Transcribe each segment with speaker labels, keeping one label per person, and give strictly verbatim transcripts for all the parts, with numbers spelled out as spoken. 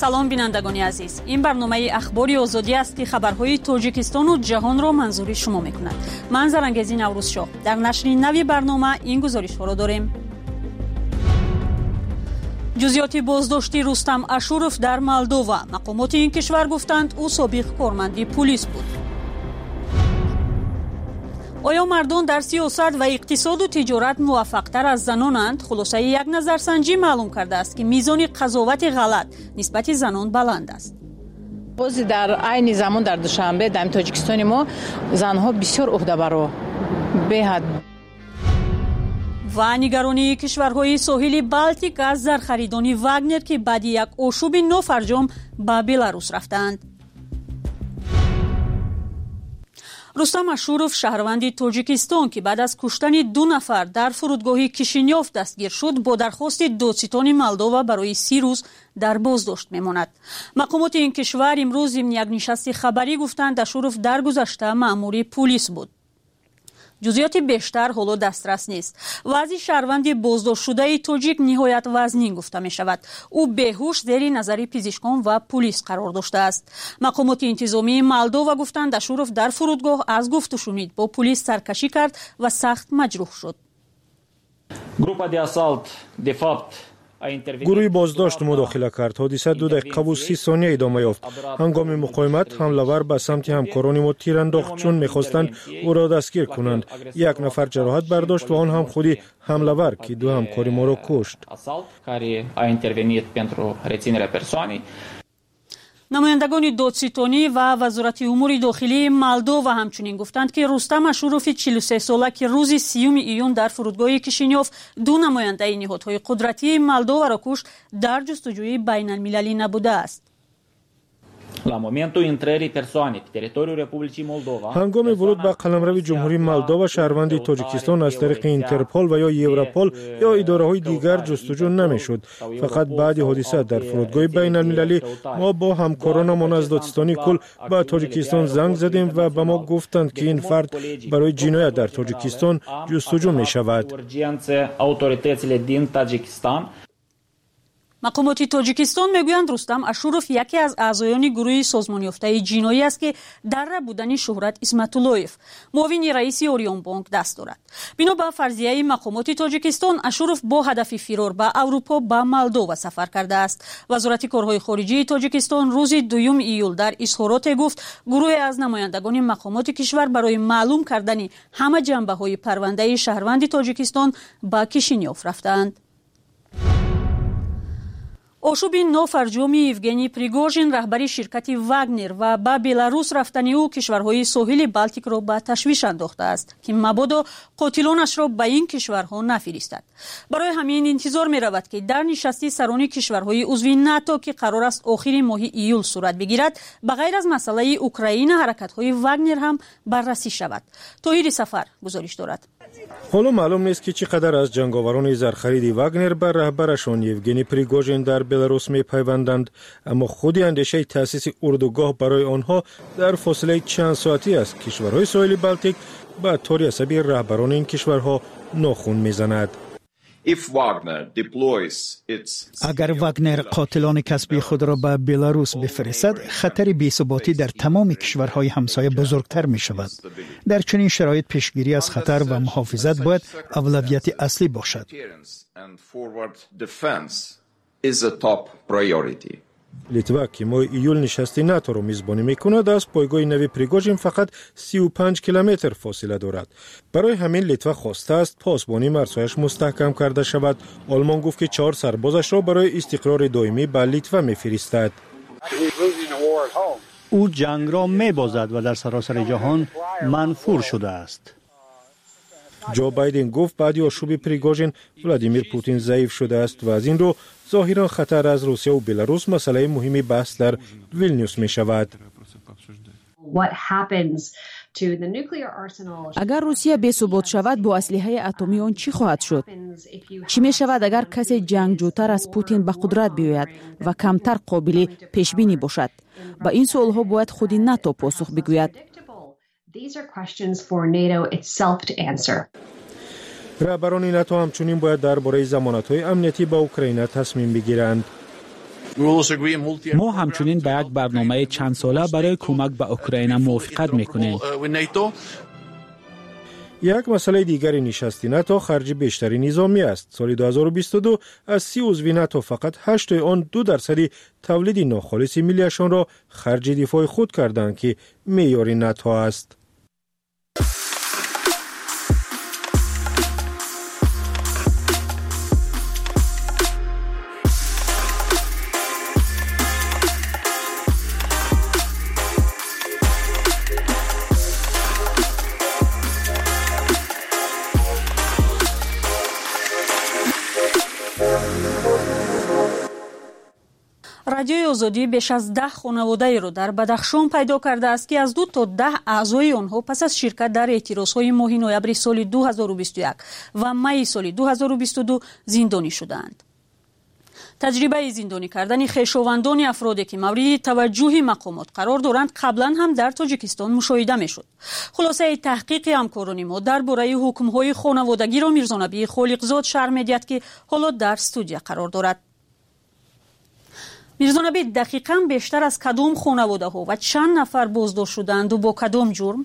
Speaker 1: سلام بینندگان عزیز، این برنامه اخباری آزادی است که خبرهای تاجیکستان و جهان را منظور شما می‌کند. من زرنگزی نوروزشاه. در نشر نوی برنامه این گزارش‌ها را داریم. جزئیات بازداشتی رستم اشورف در مولدووا. مقامات این کشور گفتند او سابق کارمند پلیس بود. آیا مردان در سیاست و اقتصاد و تجارت موفق‌تر از زنانند؟ خلاصه یک نظرسنجی معلوم کرده است که میزان قضاوت غلط نسبت زنان بلند است.
Speaker 2: بازی در عین زمان در دوشنبه در تاجیکستان ما زنها بسیار عهده‌برا به حد
Speaker 1: و نگرانی کشورهای ساحل بالتیک از زرخریدانی واگنر که بعد یک آشوب نافرجام به بلاروس رفتند. رستم اشورف شهروند تاجیکستان که بعد از کشتن دو نفر در فرودگاه کیشینیوف دستگیر شد با درخواست دادستان مولدووا برای سی روز در بازداشت میماند. مقامات این کشور امروز ضمن یک نشست خبری گفتند اشورف در گذشته مأمور پلیس بود. جزئیات بیشتر حالا دسترس نیست. وضع شهروند بازداشت شده تاجیک نهایت وزنین گفته می شود. او بیهوش زیر نظر پزشکان و پلیس قرار داشته است. مقامات انتظامی مولدووا گفتند اشورف در فرودگاه از گفت و شنید با پلیس سرکشی کرد و سخت مجروح شد.
Speaker 3: گروه بازداشت مداخله کرد. حادثه دو دقیقه و سی ثانیه ادامه یافت. هنگام مقاومت حمله‌ور به سمت همکاران ما تیر انداخت چون می‌خواستند او را دستگیر کنند. یک نفر جراحت برداشت و آن هم خودی حمله‌ور که دو همکار ما را کشت.
Speaker 1: نمایندگان دادستانی و وزارت امور داخلی مولدووا همچنین گفتند که رستم اشورف چهل و سه ساله که روز سیوم ایون در فرودگاه کیشینیوف دو نماینده نهادهای قدرتی مولدووا را کشت در جستجوی بین المللی نبوده است.
Speaker 3: هنگام ورود به قلمرو جمهوری مولدووا شهروند تاجیکستان از طریق اینترپل و یا یوروپول یا اداره‌های دیگر جستجو نمی‌شد. فقط بعد حادثه در فرودگاه بین المللی ما با همکارانمان از دادستانی کل به تاجیکستان زنگ زدیم و به ما گفتند که این فرد برای جنایت در تاجیکستان جستجو می‌شود.
Speaker 1: مقامات تاجیکستان میگویند رستم اشورف یکی از اعضایان گروه سازمان یافته جنایی است که در بودن شهرت اسمت‌اللهیف معاون رئیس اوریون بانک دست دارد. بنا به فرضیه مقامات تاجیکستان اشورف با هدف فرار به اروپا به مولدووا سفر کرده است. وزارت کارهای خارجه تاجیکستان روز دوم ایول در اظهارات گفت گروه از نمایندگان مقامات کشور برای معلوم کردن همه جنبه‌های پرونده شهروند تاجیکستان به کیشینیوف رفتند. آشوب نافرجام یوگنی پریگوژین رهبر شرکت واگنر و به بلاروس رفتن او کشورهای ساحل بالتیک را به تشویش انداخته است که مبادا قاتلانش را به این کشورها نفرستد. برای همین انتظار می رود که در نشست سران کشورهای عضو ناتو که قرار است آخر ماه ایول صورت بگیرد به غیر از مسئله اوکراین حرکت‌های واگنر هم بررسی شود. طاهر سفر گزارش دارد.
Speaker 3: حالا معلوم نیست که چقدر از جنگاوران زرخرید واگنر بر رهبرشان یوگنی پریگوژین در بلاروس می پیوندند، اما خود اندیشه تأسیس اردوگاه برای آنها در فاصله چند ساعتی است. کشورهای ساحل بالتیک به طور عصبی رهبران این کشورها ناخن میزند.
Speaker 4: اگر واگنر قاتلان کسبی خود را به بلاروس بفرستد، خطر بی‌ثباتی در تمام کشورهای همسایه بزرگتر می شود. در چنین شرایط پیشگیری از خطر و محافظت باید اولویت اصلی باشد.
Speaker 3: لیتوا که ماه ایول نشست ناتو را میزبانی میکند از پایگاه نوی پریگوژین فقط سی و پنج کیلومتر فاصله دارد. برای همین لیتوا خواسته است پاسبانی مرزهایش مستحکم کرده شود. آلمان گفت که چهار سربازش را برای استقرار دائمی به لیتوا میفرستد.
Speaker 5: او جنگ را میبازد و در سراسر جهان منفور شده است.
Speaker 3: جو بایدن گفت بعد آشوب پریگوژین ولادیمیر پوتین ضعیف شده است و از این رو ظاهرا خطر از روسیه و بلاروس مسئله مهمی بحث در ویلنیوس می شود.
Speaker 6: اگر روسیه بی‌ثبات شود با اسلحه اتمی آن چی خواهد شد؟ چی می شود اگر کسی جنگجوتر از پوتین به قدرت بیاید و کمتر قابل پیش بینی باشد؟ با این سوال ها باید خود ناتو پاسخ بگوید.
Speaker 3: رهبران ناتو همچنین باید درباره ضمانت‌های امنیتی با اوکراین تصمیم بگیرند.
Speaker 7: ما همچنین به یک برنامه چند ساله برای کمک به اوکراین موافقت میکنیم.
Speaker 3: یک مسئله دیگر نشست ناتو خرج بیشتری نظامی است. سال دو هزار و بیست و دو از سی عضو ناتو فقط هشت آن دو درصدی تولید ناخالص ملیشان را خرج دفاع خود کردند که معیار ناتو است.
Speaker 1: رادیوی آزادی بیش از ده خانواده را در بدخشان پیدا کرده است که از دو تا ده اعضای آنها پس از شرکت در اعتراضهای ماه نوامبر سال دو هزار و بیست و یک و می سال دو هزار و بیست و دو زندانی شدند. تجربه زندانی کردن خویشاوندان افرادی که مورد توجه مقامات قرار دارند قبلا هم در تاجیکستان مشاهده میشد. خلاصه تحقیق همکاران ما درباره حکم‌های خانوادگی را میرزا نبی خالقزاد شرح می‌دهد که حالا در استودیو قرار دارد. میرزا نبی، دقیقاً بیشتر از کدام خانواده ها و چند نفر بازداشت شدند و با کدام جرم؟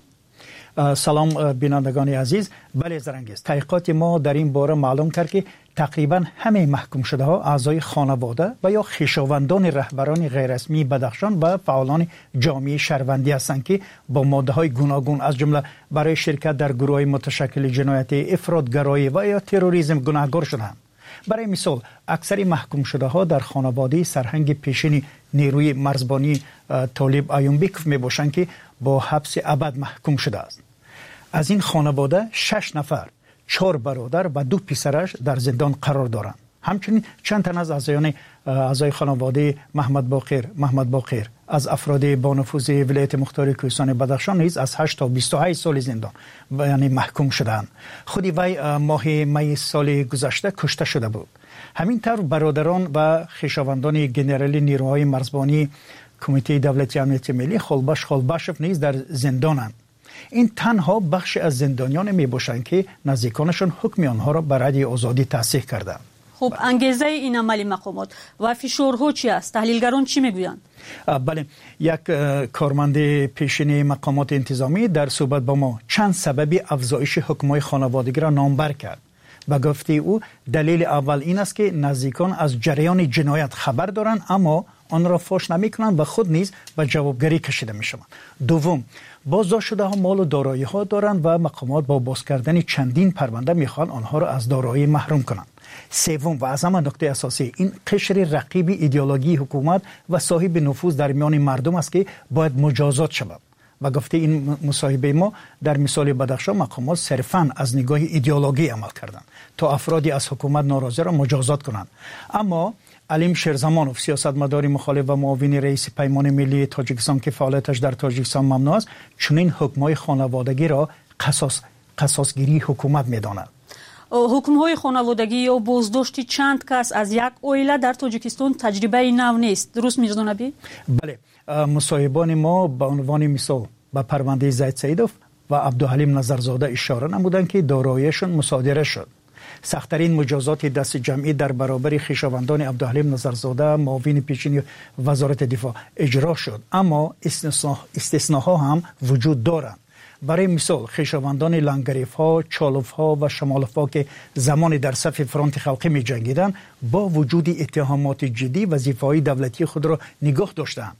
Speaker 4: سلام بینندگان عزیز. بله زرنگیز، تحقیقات ما در این باره معلوم کرد که تقریبا همه محکوم شده ها اعضای خانواده و یا خویشاوندان رهبران غیررسمی بدخشان و فعالان جامعه شهروندی هستند که با ماده های گوناگون از جمله برای شرکت در گروه متشکل جنایت افراطگرایی و یا تروریسم گناهکار شدند. برای مثال اکثر محکوم شده ها در خانواده سرهنگ پیشین نیروی مرزبانی طالب ایومبیکوف می باشند که با حبس ابد محکوم شده است. از این خانواده شش نفر، چهار برادر و دو پسرش در زندان قرار دارند. همچنین چند تن از اعضایان اعضای خانواده محمد باقر محمد باقر از افراد با نفوذ ولایت مختار کوهستان بدخشان نیز از هشت تا بیست و هشت سال زندان یعنی محکوم شدند. خودی وی ماه می سال گذشته کشته شده بود. همینطور برادران و خویشاوندان گنرالی نیروهای مرزبانی کمیته دولتی امنیت ملی خالباش خالباشف نیز در زندانند. این تنها بخش از زندانیان می باشند که نزدیکانشان حکم آنها را برای آزادی تصحیح کردند.
Speaker 1: خب انگیزه این عمل مقامات و فشارها چی است؟ تحلیلگران چی میگویند؟
Speaker 4: بله، یک کارمند پیشین مقامات انتظامی در صحبت با ما چند سبب افزایش حکم‌های خانوادگی را نامبر کرد و گفته او دلیل اول این است که نزدیکان از جریان جنایت خبر دارند اما آن را فاش نمی‌کنند و خود نیز به جوابگری کشیده می‌شوند. دوم، بازداشت شده ها مال و دارایی ها دارند و مقامات با باز کردن چندین پرونده می‌خواهند آنها را از دارایی محروم کنند. سوم و از همه نکته اساسی، این قشر رقیب ایدئولوژی حکومت و صاحب نفوذ در میان مردم است که باید مجازات شود. و گفته این مصاحبه ما در مثال بدخشان مقامات صرفاً از نگاه ایدئولوژی عمل کردند تا افرادی از حکومت ناراضی را مجازات کنند. اما علیم شیرزمانوف، سیاستمدار مخالف و معاون رئیس پیمان ملی تاجیکستان که فعالیتش در تاجیکستان ممنوع است، چنین حکم‌های خانوادگی را قصاص قصاصگیری حکومت می‌داند.
Speaker 1: حکم‌های خانوادگی یا بازداشت چند کس از یک عائله در تاجیکستان تجربه نو نیست. درست میرزا نبی؟
Speaker 4: بله، مصاحبان ما به عنوان مثال به پرونده زید سیدوف و عبدالحلیم نظرزاده اشاره نمودند که داراییشان مصادره شد. سخت‌ترین مجازات دست جمعی در برابر خویشاوندان عبدالحلیم نظرزاده معاون پیشین وزارت دفاع اجرا شد، اما استثناها هم وجود دارند. برای مثال خویشاوندان لنگریف ها، چالوف ها و شمالف ها که زمان در صف فرانت خلقی می جنگیدند با وجود اتهامات جدی وظیفه‌های دولتی خود را نگاه داشتند.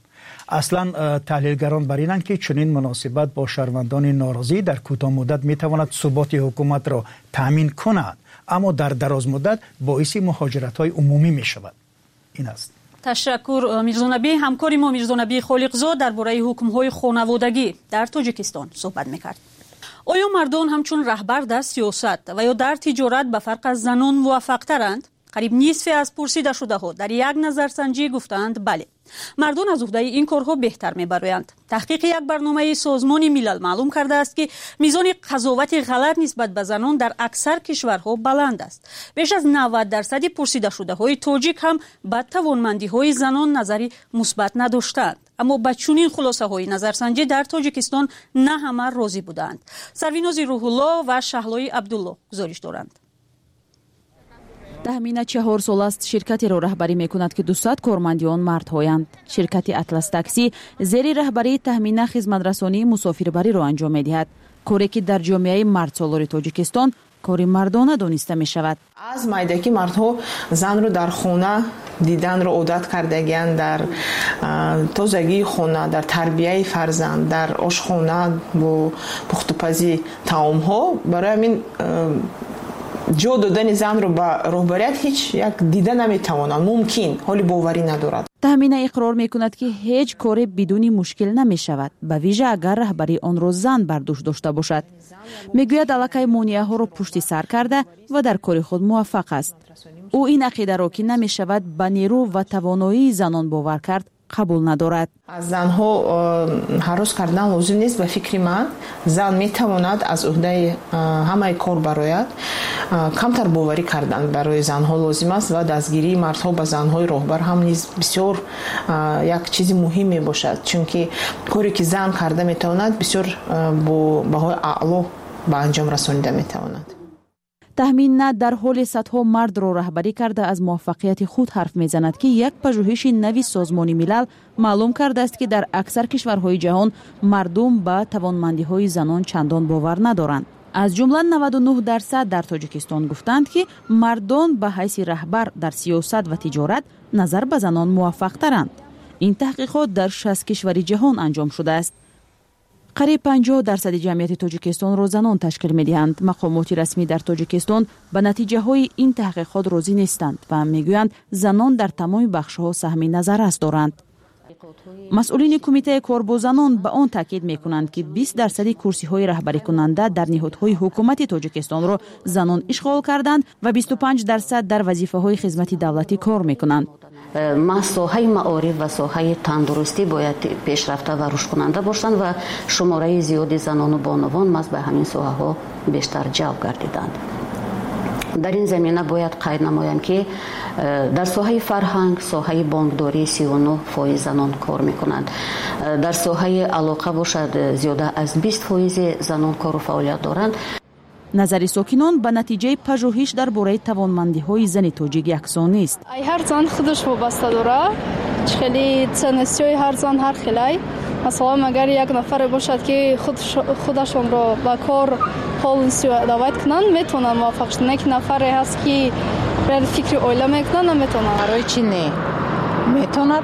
Speaker 4: اصلا تحلیلگران بر اینند که چنین مناسبت با شهروندان ناراضی در کوتاه مدت می تواند ثبات حکومت را تامین کند، اما در دراز مدت باعث مهاجرت های عمومی می شود. این است.
Speaker 1: تشکر میرزا نبی. همکاری ما میرزا نبی خالقزاد درباره حکم‌های خانوادگی در تاجیکستان صحبت می‌کرد. آیا مردان همچون رهبر در سیاست و یا در تجارت به فرق از زنان موفق‌ترند؟ قریب نصف از پرسیده شده ها در یک نظرسنجی گفتند بله، مردان از عهده این کارها بهتر میبرند. تحقیق یک برنامه سازمان ملل معلوم کرده است که میزان قضاوت غلط نسبت به زنان در اکثر کشورها بلند است. بیش از نود درصد پرسیده شده های تاجیک هم به توانمندی های زنان نظری مثبت نداشتند. اما با چنین خلاصه های نظرسنجی در تاجیکستان نه همه راضی بودند. سرویناز روح الله و شهلای عبدالله گزارش دارند.
Speaker 6: تحمینا چهار سال است شرکتی را رهبری میکند که دویست کارمندان مردهایند. شرکت اطلس تاکسی زیر رهبری تحمینا خدمترسانی مسافربری را انجام میدهد. کاری که در جامعه مردسالار تاجیکستان کاری مردانه دانسته می شود.
Speaker 2: از مایداکی مردها زن رو در خانه دیدن رو عادت کردگیند، در تازگی خانه، در تربیه فرزند، در آشخانه و پختوپزی طعام ها. برای همین جا دادن زن رو به رهبریت هیچ یک دیده نمیتواند، ممکن حالی باوری ندارد.
Speaker 6: تحمینا اقرار میکند که هیچ کاری بدون مشکل نمی شود، به ویژه اگر رهبری آن را زن بر دوش داشته باشد. میگوید الکی مانعه ها را پشت سر کرده و در کار خود موفق است. او این عقیده را که نمی شود به نیرو و توانایی زنان باور کرد قبول ندارد.
Speaker 2: از زنها هراس کردن لازم نیست. به فکر من زن میتواند از عهده همه کار برایت. کمتر باوری کردن برای زنها لازم است و دستگیری مردها به زنهای رهبر هم نیز بسیار یک چیز مهم می باشد، چون که کاری که زن کرده میتواند بسیار با بهای اعلا به انجام رسانیده میتواند.
Speaker 6: تحمینا در حال صدها مرد را رهبری کرده از موفقیت خود حرف میزند که یک پژوهش نوی سازمان ملل معلوم کرده است که در اکثر کشورهای جهان مردم به توانمندی‌های زنان چندان باور ندارند. از جمله نود و نه درصد در تاجیکستان گفتند که مردان به حیث رهبر در سیاست و تجارت نظر به زنان موفق ترند. این تحقیقات در شصت کشور جهان انجام شده است. قریب پنجاه درصد جمعیت تاجیکستان را زنان تشکیل می‌دهند. مقامات رسمی در تاجیکستان به نتیجه های این تحقیقات راضی نیستند و میگویند زنان در تمام بخش‌ها سهم نظارت دارند. مسئولین کمیته کار با زنان به آن تاکید می‌کنند که بیست درصد کرسی‌های رهبری کننده در نهادهای حکومتی تاجیکستان را زنان اشغال کردند و بیست و پنج درصد در وظیفه‌های خدمت دولتی کار می‌کنند.
Speaker 8: ما ساحه معارف و ساحه تندرستی باید پیشرفته و رشد کننده باشند و شماره زیادی زنان و بانوان ماست به همین ساحه ها بیشتر جلب گردیدند. در این زمینه باید قید نمایم که در ساحه فرهنگ، ساحه بانکداری سی و نه فایز زنان کار میکنند. در ساحه علاقه باشد زیاده از بیست فایز زنان کار و فعالیت دارند.
Speaker 6: نظر ساکنان به نتیجه پژوهش درباره توانمندی‌های زن تاجیک یکسان نیست.
Speaker 9: هر زن خودش وابسته داره. خیلی ценностей هر زن هر خیلی. مثلا اگر یک نفر باشد که خود خودشون را با کار پالیسی دعوت کنن میتونن موفق شدن. یک نفر هست که بر فکر اوله میکنن نمیتونن.
Speaker 2: برای چی نه؟ میتوند.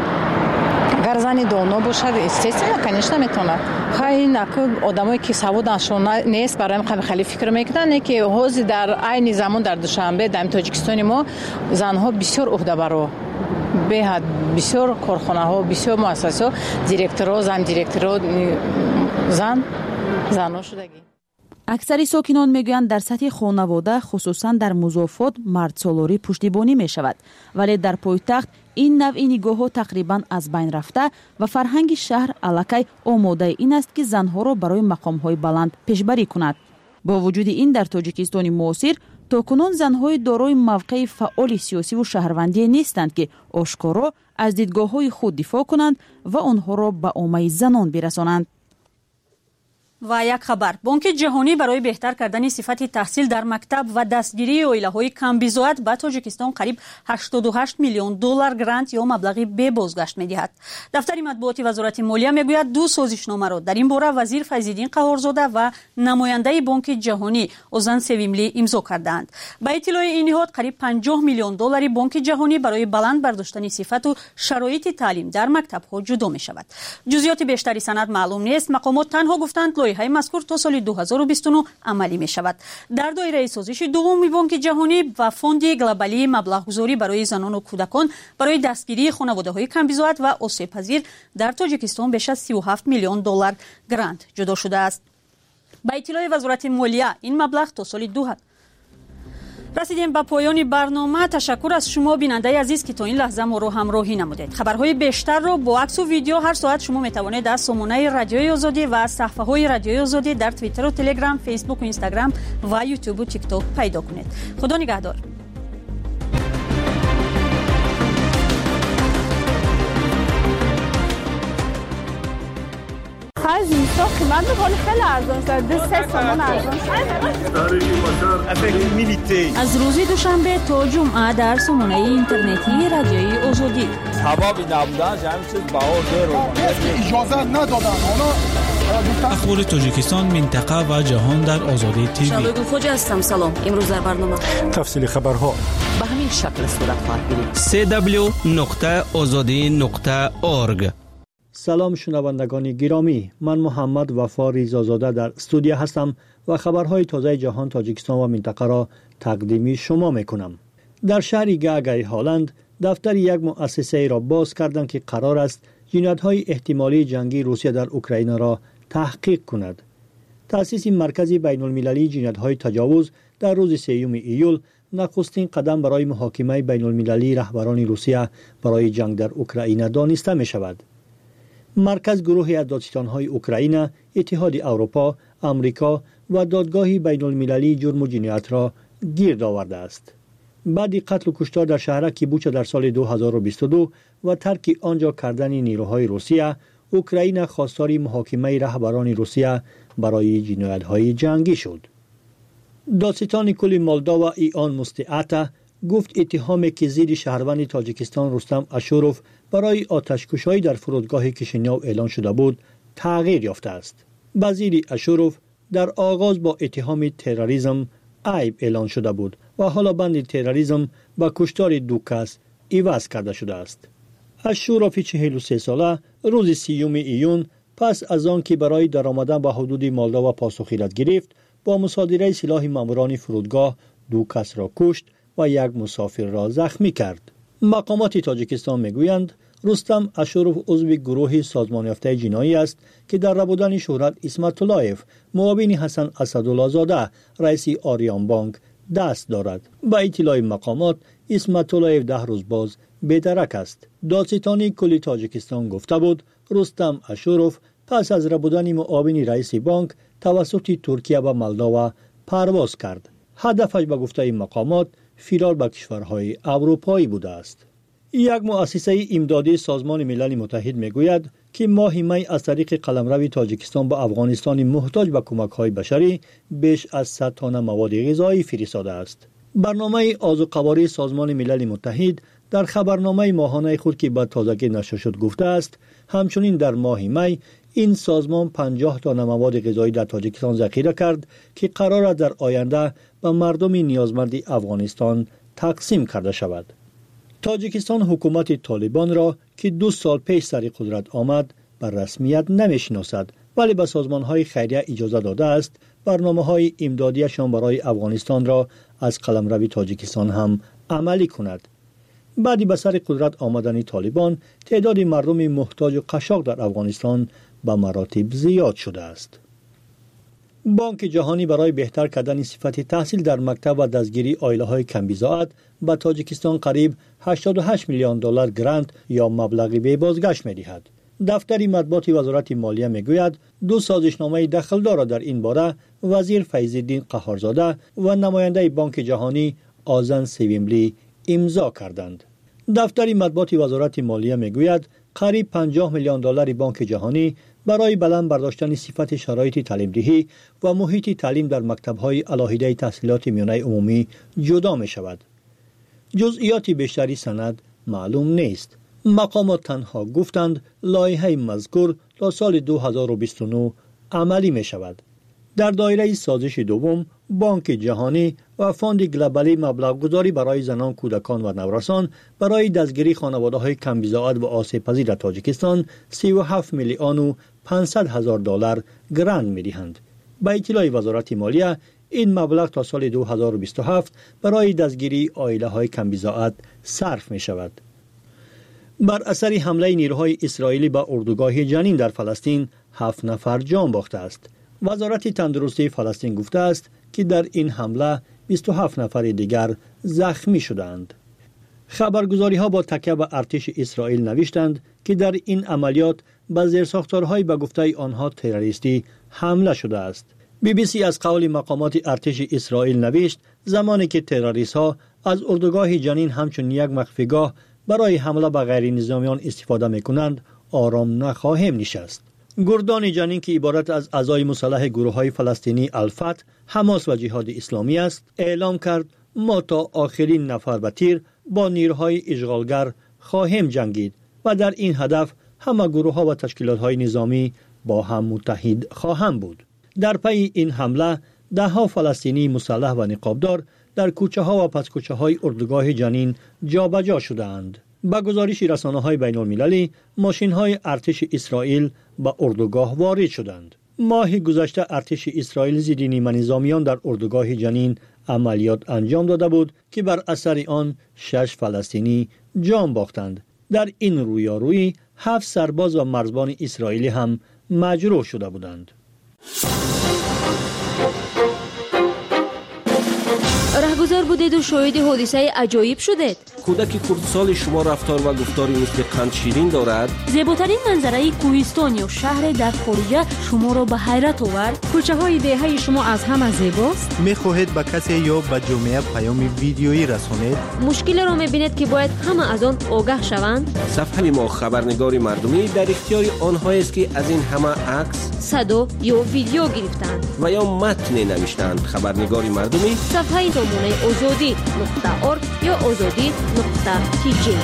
Speaker 2: اگر زنی دانا باشد استثنا конечно میتوند. خیلی نکو آدمایی که سوادشون نیست برای من خیلی فکر میکنن که حوزه در عین زمان در دوشنبه در تاجیکستان ما زنها بسیار عهده‌برا به حد بسیار کارخانه ها بسیار مؤسسه ها دیرکتورها زن دیرکتورها زن زنها شدگی.
Speaker 6: اکثر ساکنان میگویند در سطح خانواده خصوصا در مضافات مردسالاری پشتیبانی می شود، ولی در پایتخت این نوع نگاه ها تقریبا از بین رفته و فرهنگ شهر الکی آماده این است که زنها را برای مقام های بلند پیشبری کند. با وجود این در تاجیکستان معاصر تاکنون زنهای دارای موقع فعال سیاسی و شهروندی نیستند که آشکارا از دیدگاه های خود دفاع کنند و آنها را به عامه زنان برسانند.
Speaker 1: و یک خبر، بانک جهانی برای بهتر کردن صفت تحصیل در مکتب و دستگیری اویله‌های کم بضاعت به تاجیکستان قریب هشتاد و هشت میلیون دلار گرانت یا مبلغی به بازگشت می‌دهد. دفتر مطبوعاتی وزارت مالیه میگوید دو سازشنامه را در این باره وزیر فیض‌الدین قهارزاده و نماینده بانک جهانی اوزان سویملی امضا کردند. به اطلاع این نهاد قریب پنجاه میلیون دلار بانک جهانی برای بلند برداشتن صفت و شرایط تعلیم در مکتب‌ها جدا می‌شود. جزئیات بیشتری سند معلوم نیست. مقامات تنها گفتند لایحه مذکور تا سال دو هزار و بیست و نه عملی می شود. در دایره سازش دوم بانک جهانی و فوند گلوبالی مبلغ گذاری برای زنان و کودکان برای دستگیری خانواده‌های کم بضاعت و آسیب پذیر در تاجیکستان بیش از سی و هفت میلیون دلار گرانت جدا شده است. با اطلاع وزارت مالیه این مبلغ تا سال دو هزار رسیدیم به پایان برنامه. تشکر از شما بیننده عزیز که تا این لحظه ما رو همراهی نمودید. خبرهای بیشتر رو با عکس و ویدیو هر ساعت شما میتوانید از سامانه رادیوی آزادی و صفحه های رادیوی آزادی در توییتر و تلگرام، فیسبوک و اینستاگرام و یوتیوب و تیک تاک پیدا کنید. خدا نگهدار.
Speaker 9: از این قیمت میکنه خیلی ارزان شد. دو سه تومن ارزان شد.
Speaker 1: از روز دوشنبه تا جمعه در سامانه اینترنتی رادیوی آزادی.
Speaker 10: حبابی نبودن جمعی چیز بهار دیر
Speaker 11: اجازه ندادن.
Speaker 12: اخبار تاجیکستان، منطقه و جهان در آزادی تیوی.
Speaker 13: شبگون خوجا هستم. سلام. امروز در برنامه
Speaker 3: تفصیل خبرها
Speaker 13: به همین شکل صورت خواهد گرفت.
Speaker 14: سی دبلیو نقطه آزادی نقطه اورگ.
Speaker 5: سلام شنوندگان گرامی، من محمد وفا ریزازاده در استودیو هستم و خبرهای تازه جهان، تاجیکستان و منطقه را تقدیم شما میکنم. در شهر گاگای هالند دفتر یک مؤسسه را باز کردند که قرار است جنایت‌های احتمالی جنگی روسیه در اوکراین را تحقیق کند. تأسیس مرکز بین‌المللی جنایت‌های تجاوز در روز سوم ایول نخستین قدم برای محاکمه بین‌المللی رهبران روسیه برای جنگ در اوکراین دانسته می شود. مرکز گروهی از دادستان‌های اوکراین، اتحاد اروپا، امریکا و دادگاه بین‌المللی جرم و جنایت را گرد آورده است. بعد قتل و کشتار در شهرک بوچا در سال دو هزار و بیست و دو و ترک آنجا کردن نیروهای روسیه، اوکراین خواستار محاکمه رهبران روسیه برای جنایت‌های جنگی شد. دادستان کل مولداوا ایان مستعطا گفت اتهامی که زیر شهروند تاجیکستان رستم اشوروف برای آتش‌کشی در فرودگاه کشینیو اعلان شده بود تغییر یافته است. وزیر اشوروف در آغاز با اتهام تروریسم عیب اعلان شده بود و حالا بند تروریسم با کشتار دو کس عوض کرده شده است. اشوروف چهل و سه ساله روز سیوم ایون پس از آن که برای درآمدن به حدود مولداوا پاسخی رد گرفت، با مصادره سلاح ماموران فرودگاه دو کس را کشت و یک مسافر را زخمی کرد. مقامات تاجیکستان میگویند رستم اشوروف عضو گروه سازمان یافته جنایی است که در ربودن شهرت اسمت اللهیف، معاون حسن اسدالله زاده، رئیس آریان بانک دست دارد. با اطلاع مقامات اسمت اللهیف ده روز باز بی‌درک است. دادستانی کل تاجیکستان گفته بود رستم اشوروف پس از ربودن معاون رئیس بانک توسط ترکیه و مولداوا پرواز کرد. هدفش به گفته مقامات فرار به کشورهای اروپایی بوده است. یک مؤسسه امدادی سازمان ملل متحد میگوید که ماه می از طریق قلمرو تاجیکستان به افغانستان محتاج به کمک‌های بشری بیش از صد تن مواد غذایی فرستاده است. برنامه آذوقواری سازمان ملل متحد در خبرنامه ماهانه خود که به تازگی نشر شد گفته است همچنین در ماه می این سازمان پنجاه تن مواد غذایی در تاجیکستان ذخیره کرد که قرار است در آینده به مردم نیازمند افغانستان تقسیم کرده شود. تاجیکستان حکومت طالبان را که دو سال پیش سر قدرت آمد بر رسمیت نمیشناسد، ولی به سازمان‌های خیریه اجازه داده است برنامه‌های امدادیشان برای افغانستان را از قلمرو تاجیکستان هم عملی کند. بعدی به سر قدرت آمدن طالبان تعداد مردم محتاج و قشاق در افغانستان به مراتب زیاد شده است. بانک جهانی برای بهتر کردن صفت تحصیل در مکتب و دستگیری عائله‌های کم بضاعت به تاجیکستان قریب هشتاد و هشت میلیون دلار گرانت یا مبلغی به بازگشت می‌دهد. دفتر مطبوعات وزارت مالیه میگوید دو سازشنامه دخلدار را در این باره وزیر فیض‌الدین قهارزاده و نماینده بانک جهانی آذن سویملی امضا کردند. دفتر مطبوعات وزارت مالیه میگوید قریب پنجاه میلیون دلار بانک جهانی برای بلند برداشتن صفت شرایط تعلیم دهی و محیط تعلیم در مکتب‌های علاهیده تحصیلات میانه عمومی جدا می شود. جزئیات بیشتری سند معلوم نیست. مقامات تنها گفتند لایحه مذکور تا سال دو هزار و بیست و نه عملی می شود. در دایره سازش دوم، بانک جهانی و فاند گلوبالی مبلغ گذاری برای زنان، کودکان و نورسان برای دستگیری خانواده‌های کم بضاعت و آسیب پذیر در تاجیکستان سی و هفت میلیون و پانصد هزار دلار گرانت می‌دهند. با اطلاع وزارت مالیه این مبلغ تا سال دو هزار و بیست و هفت برای دستگیری عائله‌های کم بضاعت صرف می‌شود. بر اثر حمله نیروهای اسرائیلی به اردوگاه جنین در فلسطین هفت نفر جان باخته است. وزارت تندرستی فلسطین گفته است که در این حمله بیست و هفت نفر دیگر زخمی شدند. خبرگزاری‌ها با تکیه به ارتش اسرائیل نوشتند که در این عملیات به زیرساختارهای به گفته آنها تروریستی حمله شده است. بی بی سی از قول مقامات ارتش اسرائیل نوشت زمانی که تروریست‌ها از اردوگاه جنین همچون یک مخفیگاه برای حمله به غیر نظامیان استفاده می‌کنند آرام نخواهیم نشست. گردان جنین که عبارت از اعضای مسلح گروه‌های فلسطینی الفتح، حماس و جهاد اسلامی است، اعلام کرد ما تا آخرین نفر به تیر با نیروهای اشغالگر خواهیم جنگید و در این هدف همه گروه‌ها و تشکیلات‌های نظامی با هم متحد خواهند بود. در پی این حمله ده ها فلسطینی مسلح و نقابدار در کوچه ها و پس کوچه های اردوگاه جنین جابجا شدند. با گزارش رسانه های بین المللی، ماشین های ارتش اسرائیل به اردوگاه وارد شدند. ماه گذشته ارتش اسرائیل ضد نیمه نظامیان در اردوگاه جنین عملیات انجام داده بود که بر اثر آن شش فلسطینی جان باختند. در این رویارویی هفت سرباز و مرزبان اسرائیلی هم مجروح شده بودند.
Speaker 15: رهگذر بودید و شاهد حادثه عجایب شدید.
Speaker 14: کودک کردستان شما رفتار و گفتاری مثل قند شیرین دارد.
Speaker 1: زیباترین منظره کوهستان یا شهر در خارج شما را به حیرت آورد.
Speaker 6: کوچه های دهه شما از همه زیباست.
Speaker 16: میخواهید به کسی یا به جامعه پیام ویدیویی رسانید؟
Speaker 15: مشکل را میبینید که باید همه از آن آگاه شوند.
Speaker 14: صفحه ما خبرنگار مردمی در اختیار آنهایی است که از این همه عکس،
Speaker 15: صدا یا ویدیو گرفتند
Speaker 14: و یا متن نوشتند. خبرنگار مردمی
Speaker 15: صفحه نمونه آزادی نقطه اورگ یا آزادی نقطه تی جی.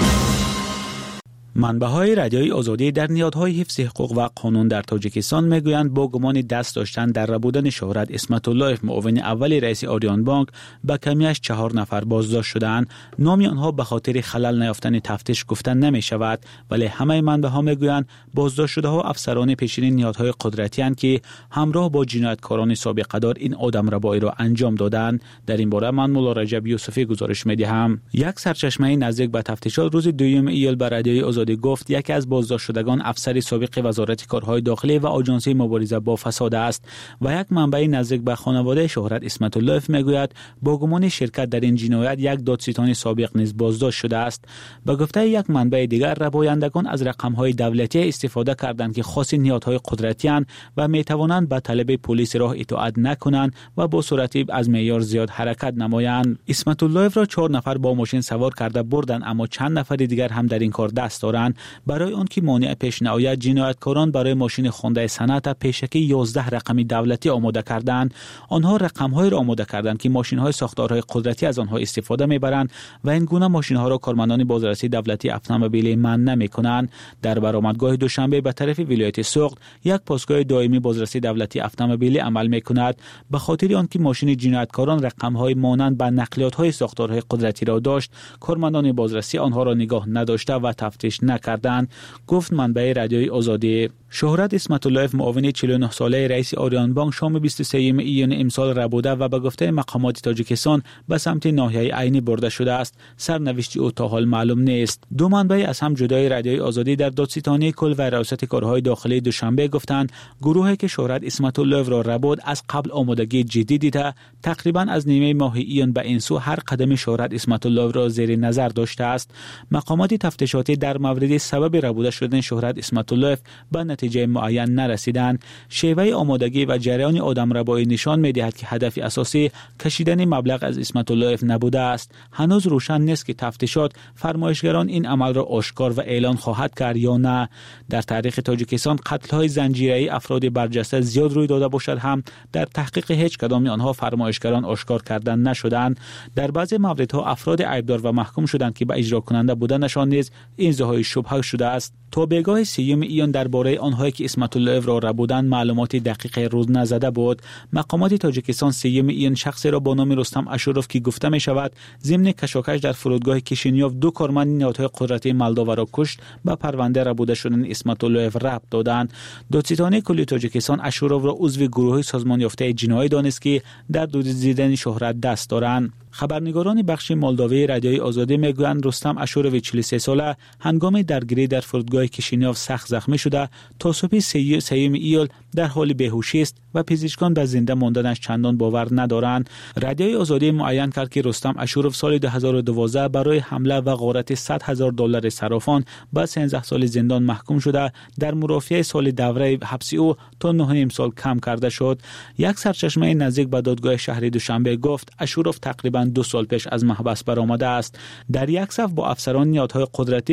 Speaker 7: منبع‌های رادیوی آزادی در نهادهای حفظ حقوق و قانون در تاجیکستان میگویند با گمان دست داشتن در ربودن شهرت اسمت الله، معاون اول رئیس آریان بانک، به کمیش چهار نفر بازداشت شدند. نام آنها به خاطر خلل نیافتن تفتیش گفتن نمی شود، ولی همه منبع‌ها میگویند بازداشت شده ها افسران پیشین نهادهای قدرتی اند که همراه با جنایتکاران سابقه دار این آدمربایی را انجام دادند. در این باره من مولا رجب یوسفی گزارش می‌دهم. یک سرچشمه نزدیک به تفتیشات روز دوم ایول بر رادیوی آزادی گفت یکی از بازداشت شدگان افسر سابق وزارت کارهای داخلی و آژانسی مبارزه با فساد است و یک منبع نزدیک به خانواده شهرت اسمت الله میگوید با گمان شرکت در این جنایت یک دادستان سابق نیز بازداشت شده است. به گفته یک منبع دیگر، ربایندگان از رقم‌های دولتی استفاده کردند که خاص نهادهای قدرتی اند و میتوانند به طلب پلیس راه اطاعت نکنند و با سرعت از معیار زیاد حرکت نمایند. اسمت الله را چهار نفر با ماشین سوار کرده بردند، اما چند نفر دیگر هم در این کار دست دارند. برای آن که مانع پیش نیاید، جنایتکاران برای ماشین خوانده سند پیشکی یازده رقمی دولتی آماده کردند. آنها رقم‌های را آماده کردند که ماشین‌های ساختارهای قدرتی از آنها استفاده می‌برند و این گونه ماشین‌ها را کارمندان بازرسی دولتی اتومبیل منع نمی‌کنند. در برآمدگاه دوشنبه به طرف ولایت سوخت یک پاسگاه دائمی بازرسی دولتی اتومبیلی عمل می‌کند. به خاطر آنکه ماشین جنایتکاران رقم‌های مانند به نقلیات‌های ساختارهای قدرتی را داشت، کارمندان بازرسی آنها را نگاه نداشته و تفتیش نکردند، گفت منبع رادیوی آزادی. شهرت اسمت الله، معاون چهل و نه ساله رئیس آریان بانک، شام بیست و سوم ایون امسال ربوده و به گفته مقامات تاجیکستان به سمت ناحیه عینی برده شده است. سرنوشت او تا حال معلوم نیست. دو منبع از هم جدای رادیوی آزادی در دادستانی کل و ریاست کارهای داخلی دوشنبه گفتند گروهی که شهرت اسمت الله را ربود از قبل آمادگی جدی دیده تقریبا از نیمه ماه ایون به این سو هر قدم شهرت اسمت الله را زیر نظر داشته است. مقامات تفتیشاتی در مورد سبب ربوده شدن شهرت اسمت الله به نتیجه معین نرسیدند. شیوه آمادگی و جریان آدمربایی نشان می‌دهد که هدف اساسی کشیدن مبلغ از اسمت الله نبوده است. هنوز روشن نیست که تفتیشات فرمایشگران این عمل را آشکار و اعلان خواهد کرد یا نه. در تاریخ تاجیکستان قتل‌های زنجیره‌ای افراد برجسته زیاد روی داده باشد هم در تحقیق هیچ کدام آنها فرمایشگران آشکار کردن نشدند. در بعضی موردها افراد عیبدار و محکوم شدند که به اجرا کننده بودنشان نیز انتهای شبهه شده است. تا بیگاه سیوم ایون درباره آنهایی که اسمت الله را ربودند معلومات دقیق روز نزده بود. مقامات تاجیکستان سیوم ایون شخصی را با نام رستم اشوروف که گفته می شود ضمن کشاکش در فرودگاه کیشینیوف دو کارمند نهادهای قدرتی مولداوا را کشت، به پرونده ربوده شدن اسمت الله ربط دادند. دادستانی کلی تاجیکستان اشوروف را عضو گروه سازمان یافته جنایی دانست که در دزدیدن شهرت دست دارند. خبرنگاران بخش مولداوی رادیوی آزادی میگویند رستم اشوروف چهل و سه ساله هنگام درگیری در فرودگاه کیشینیوف سخت زخمی شده تا صبح سوم ایول در حال بیهوشی است و پزشکان به زنده ماندنش چندان باور ندارند. رادیوی آزادی معین کرد که رستم اشوروف سال دو هزار و دوازده برای حمله و غارت صد هزار دلار صرافان به سیزده سال زندان محکوم شده در مرافعه سال دوره حبس او تا نه و نیم سال کم کرده شد. یک سرچشمه نزدیک به دادگاه شهری دوشنبه گفت اشوروف تقریبا دو سال پیش از محبس برآمده است. در یک صف با افسران نهادهای قدرتی گمانبر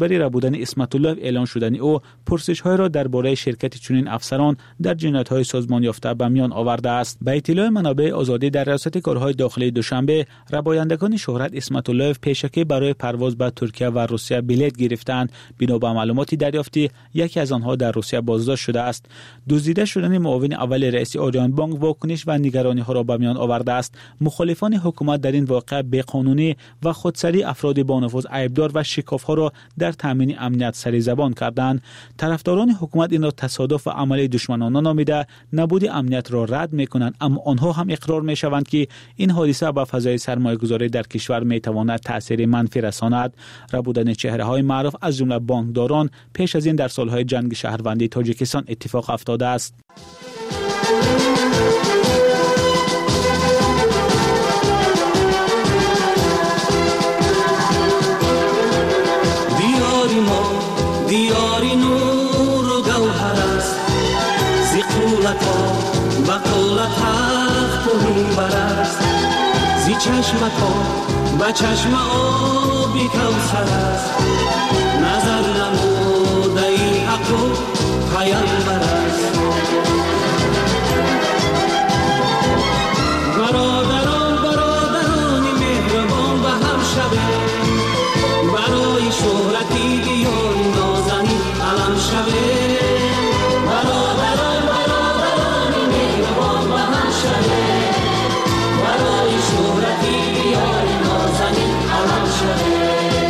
Speaker 7: خبری را بودن اسمت الله اعلان شدن او پرسش‌های را درباره شرکت چنین افسران در جنایت‌های سازمان یافته به میان آورده است. به اطلاع منابع آزادی در ریاست کارهای داخلی دوشنبه، ربایندگان شهرت اسمت الله پیشکی برای پرواز به ترکیه و روسیه بلیط گرفتند. بنا به معلوماتی دریافتی، یکی از آنها در روسیه بازداشت شده است. دزدیده شدن معاون اول رئیس آریان بانک واکنش و نگرانی ها را به میان آورده است. مخالفان حکومت در این واقعه بی‌قانونی و خودسری افراد با نفوذ عیبدار و شکاف‌ها را در تامین امنیت سری زبان کردند. طرفداران حکومت این را تصادف و عمل دشمنانه نامیده نبود امنیت را رد می‌کنند، اما آنها هم اقرار می‌شوند که این حادثه به فضای سرمایه‌گذاری در کشور می‌تواند تأثیر منفی رساند. ربودن چهره‌های معروف از جمله بانکداران پیش از این در سال‌های جنگ شهروندی تاجیکستان اتفاق افتاده است.
Speaker 17: دیاری ما دیاری نور و گوهر است، زی قولتا و قولت تخت و میبر است، زی چشمتا و چشم آبی کوثر است، نظر نموده ای حق و پیامبر است. برادران برادران مهربان به هم شوه، برای شهرتی دیاری نازنی علم شوه. برادران برادران مهربان به هم شوه، برای شهرتی دیاری نازنی علم شوه.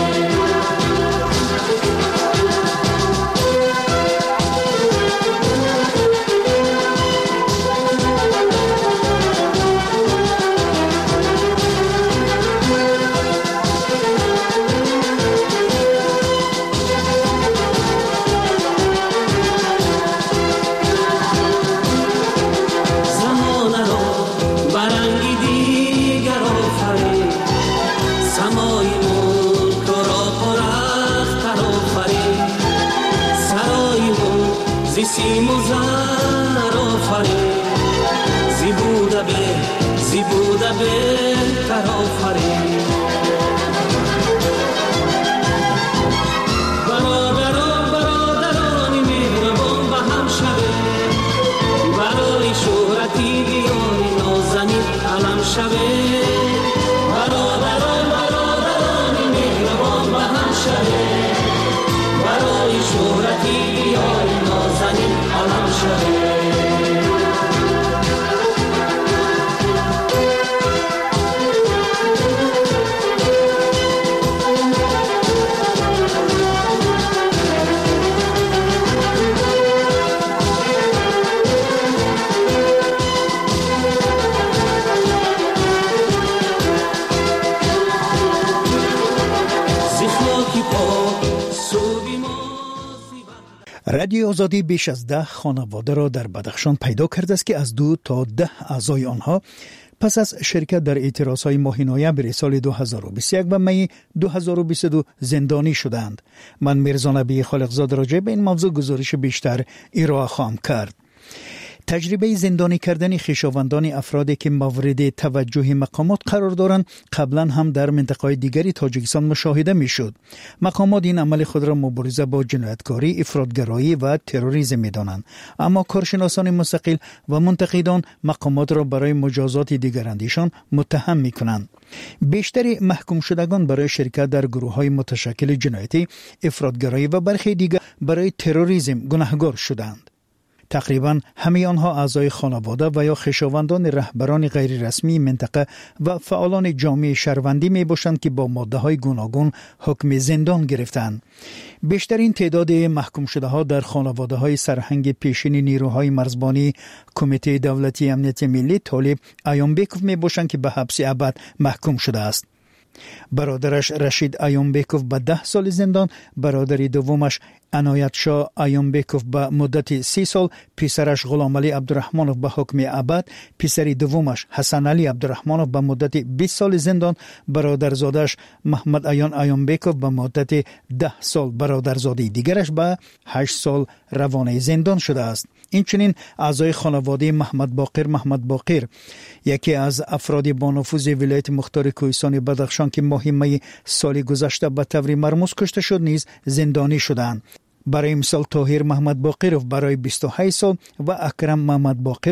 Speaker 17: سیم و زر آفرین، زی بوده به زی بوده بهتر آفرین. برادران برادران مهربان به هم شوه، برای شهرتی دیاری نازنی علم شوه. برادران برادران مهربان به هم شوه، برای شهرتی دیاری نازنین علم شوه.
Speaker 4: رادیو آزادی بیش از ده خانواده را در بدخشان پیدا کرده است که از دو تا ده اعضای آنها پس از شرکت در اعتراضهای ماه نوامبر سال دو هزار و بیست و یک و می دو هزار و بیست و دو زندانی شدند. من میرزا نبی خالقزاد راجع به این موضوع گزارش بیشتر ارائه خواهم کرد. تجربه زندانی کردن خویشاوندان افرادی که مورد توجه مقامات قرار دارند قبلا هم در منطقه‌های دیگری تاجیکستان مشاهده میشد. مقامات این عمل خود را مبارزه با جنایتکاری، افراطگرایی و تروریسم می‌دانند، اما کارشناسان مستقل و منتقدان مقامات را برای مجازات دیگراندیشان متهم می‌کنند. بیشتر محکوم شدگان برای شرکت در گروه‌های متشکل جنایتی، افراطگرایی و برخی دیگر برای تروریسم گناهکار شدند. تقریبا همه آنها اعضای خانواده و یا خویشاوندان رهبران غیر رسمی منطقه و فعالان جامعه شهروندی می باشند که با ماده های گوناگون حکم زندان گرفتند. بیشترین تعداد محکوم شده ها در خانواده های سرهنگ پیشین نیروهای مرزبانی کمیته دولتی امنیت ملی طالب ایامبیکوف می باشند که به حبس ابد محکوم شده است. برادرش رشید ایامبیکوف به ده سال زندان، برادر دومش عنایت شاه ایامبکوف به مدت سی سال، پسرش غلام علی عبدالرحمنوف به حکم ابد، پسر دومش حسن علی عبدالرحمنوف به مدت بیست سال زندان، برادرزادش محمد عیان ایامبکوف به مدت ده سال، برادرزاده دیگرش به هشت سال روانه زندان شده است. اینچنین اعضای خانواده محمد باقر محمد باقر، یکی از افراد با نفوذ ولایت مختار کوهستان بدخشان که ماه می سال گذشته به طور مرموز کشته شد، نیز زندانی شدند. برای مثال طاهر محمد باقرов برای بیست و هشت سال و اکرم محمد باقر